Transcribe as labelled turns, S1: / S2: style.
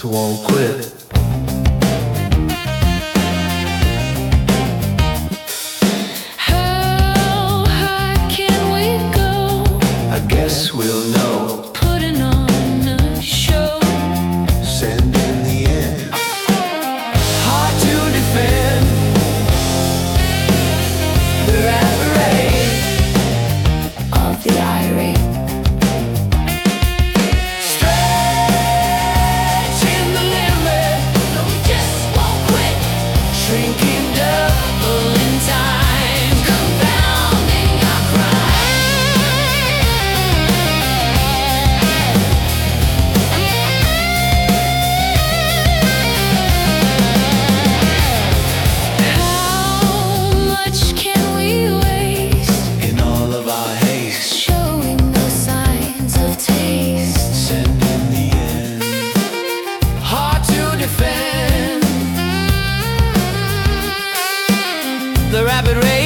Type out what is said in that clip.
S1: won't quit.
S2: How high can we go?
S1: I guess we'll know.
S2: Putting on a show.
S1: Send in the end.
S2: Hard to defend. The rap parade of the irate. Stretching the limit. No, we just won't quit. Shrinking double in time. Compounding our How much can we waste?
S1: In all of our haste.
S2: Showing no signs of taste.
S1: Send in the end.
S2: Hard to defend. The rapid rate